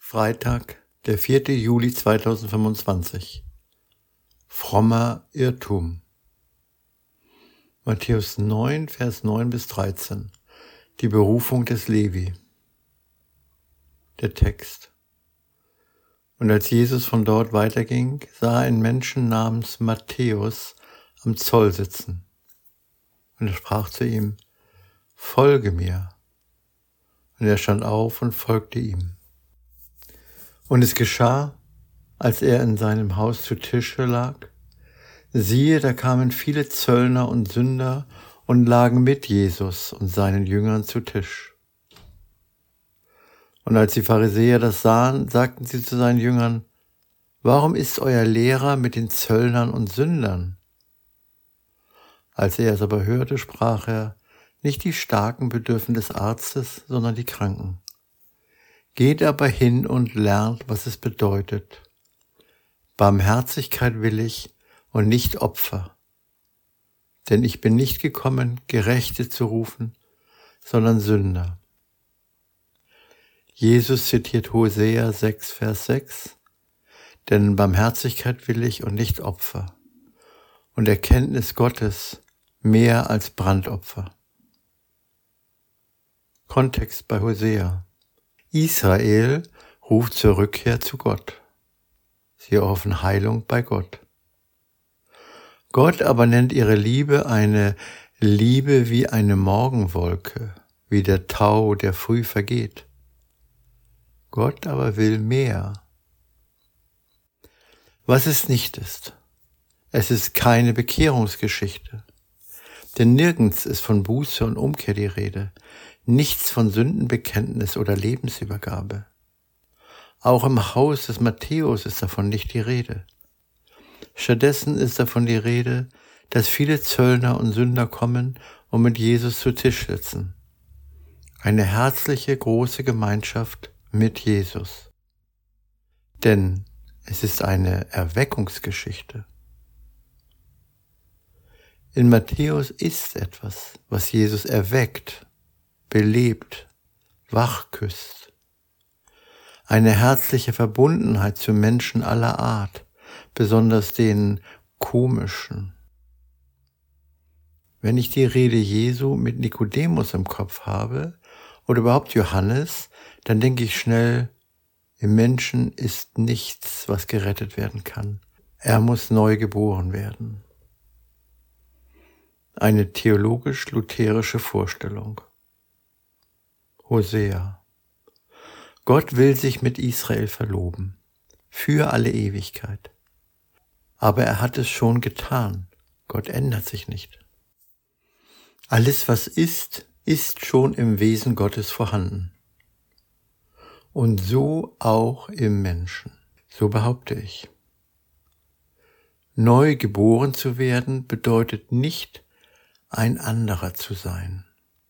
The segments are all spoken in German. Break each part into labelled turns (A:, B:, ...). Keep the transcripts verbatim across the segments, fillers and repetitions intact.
A: Freitag, der vierte Juli zweitausendfünfundzwanzig. Frommer Irrtum. Matthäus neun, Vers neun bis dreizehn. Die Berufung des Levi. Der Text. Und als Jesus von dort weiterging, sah er einen Menschen namens Matthäus am Zoll sitzen. Und er sprach zu ihm: Folge mir. Und er stand auf und folgte ihm. Und es geschah, als er in seinem Haus zu Tische lag, siehe, da kamen viele Zöllner und Sünder und lagen mit Jesus und seinen Jüngern zu Tisch. Und als die Pharisäer das sahen, sagten sie zu seinen Jüngern: Warum ist euer Lehrer mit den Zöllnern und Sündern? Als er es aber hörte, sprach er: Nicht die Starken bedürfen des Arztes, sondern die Kranken. Geht aber hin und lernt, was es bedeutet. Barmherzigkeit will ich und nicht Opfer. Denn ich bin nicht gekommen, Gerechte zu rufen, sondern Sünder. Jesus zitiert Hosea sechs, Vers sechs. Denn Barmherzigkeit will ich und nicht Opfer. Und Erkenntnis Gottes mehr als Brandopfer. Kontext bei Hosea. Israel ruft zur Rückkehr zu Gott. Sie erhoffen Heilung bei Gott. Gott aber nennt ihre Liebe eine Liebe wie eine Morgenwolke, wie der Tau, der früh vergeht. Gott aber will mehr. Was es nicht ist, es ist keine Bekehrungsgeschichte. Denn nirgends ist von Buße und Umkehr die Rede, nichts von Sündenbekenntnis oder Lebensübergabe. Auch im Haus des Matthäus ist davon nicht die Rede. Stattdessen ist davon die Rede, dass viele Zöllner und Sünder kommen und mit Jesus zu Tisch sitzen. Eine herzliche, große Gemeinschaft mit Jesus. Denn es ist eine Erweckungsgeschichte. In Matthäus ist etwas, was Jesus erweckt, belebt, wachküsst. Eine herzliche Verbundenheit zu Menschen aller Art, besonders den komischen. Wenn ich die Rede Jesu mit Nikodemus im Kopf habe oder überhaupt Johannes, dann denke ich schnell, im Menschen ist nichts, was gerettet werden kann. Er muss neu geboren werden. Eine theologisch-lutherische Vorstellung. Hosea. Gott will sich mit Israel verloben, für alle Ewigkeit. Aber er hat es schon getan. Gott ändert sich nicht. Alles, was ist, ist schon im Wesen Gottes vorhanden. Und so auch im Menschen. So behaupte ich. Neu geboren zu werden bedeutet nicht, ein anderer zu sein,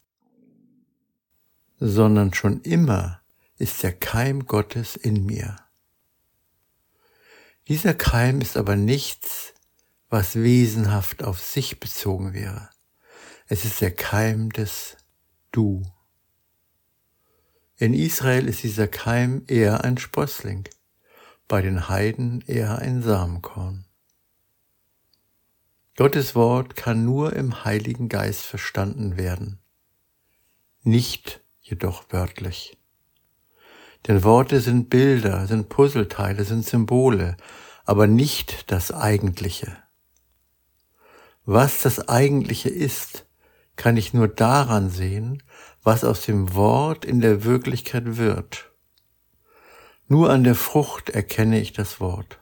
A: sondern schon immer ist der Keim Gottes in mir. Dieser Keim ist aber nichts, was wesenhaft auf sich bezogen wäre. Es ist der Keim des Du. In Israel ist dieser Keim eher ein Sprössling, bei den Heiden eher ein Samenkorn. Gottes Wort kann nur im Heiligen Geist verstanden werden, nicht jedoch wörtlich. Denn Worte sind Bilder, sind Puzzleteile, sind Symbole, aber nicht das Eigentliche. Was das Eigentliche ist, kann ich nur daran sehen, was aus dem Wort in der Wirklichkeit wird. Nur an der Frucht erkenne ich das Wort.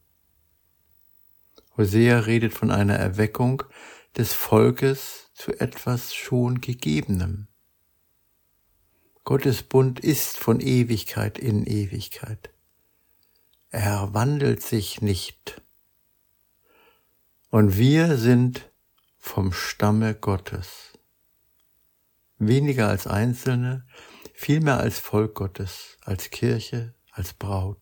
A: Hosea redet von einer Erweckung des Volkes zu etwas schon Gegebenem. Gottes Bund ist von Ewigkeit in Ewigkeit. Er wandelt sich nicht. Und wir sind vom Stamme Gottes. Weniger als Einzelne, vielmehr als Volk Gottes, als Kirche, als Braut.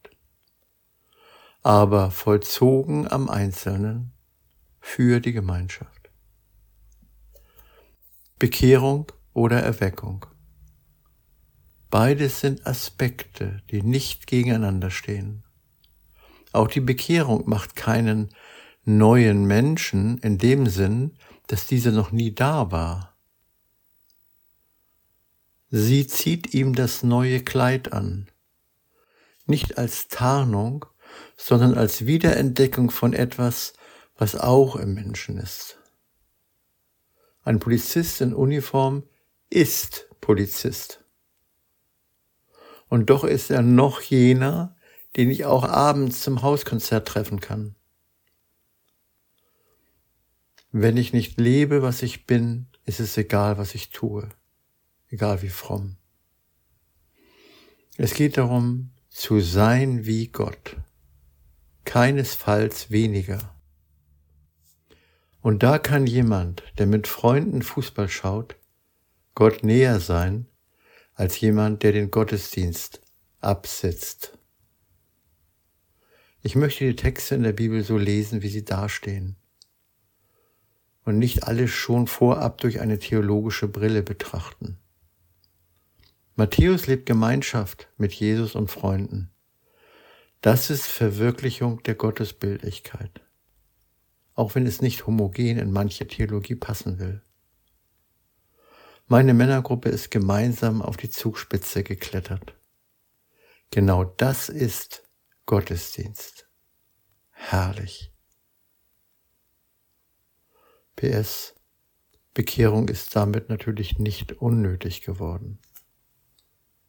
A: Aber vollzogen am Einzelnen für die Gemeinschaft. Bekehrung oder Erweckung. Beides sind Aspekte, die nicht gegeneinander stehen. Auch die Bekehrung macht keinen neuen Menschen in dem Sinn, dass dieser noch nie da war. Sie zieht ihm das neue Kleid an, nicht als Tarnung, sondern als Wiederentdeckung von etwas, was auch im Menschen ist. Ein Polizist in Uniform ist Polizist. Und doch ist er noch jener, den ich auch abends zum Hauskonzert treffen kann. Wenn ich nicht lebe, was ich bin, ist es egal, was ich tue, egal wie fromm. Es geht darum, zu sein wie Gott, keinesfalls weniger. Und da kann jemand, der mit Freunden Fußball schaut, Gott näher sein, als jemand, der den Gottesdienst absitzt. Ich möchte die Texte in der Bibel so lesen, wie sie dastehen und nicht alles schon vorab durch eine theologische Brille betrachten. Matthäus lebt Gemeinschaft mit Jesus und Freunden. Das ist Verwirklichung der Gottesbildlichkeit, auch wenn es nicht homogen in manche Theologie passen will. Meine Männergruppe ist gemeinsam auf die Zugspitze geklettert. Genau das ist Gottesdienst. Herrlich. P S. Bekehrung ist damit natürlich nicht unnötig geworden.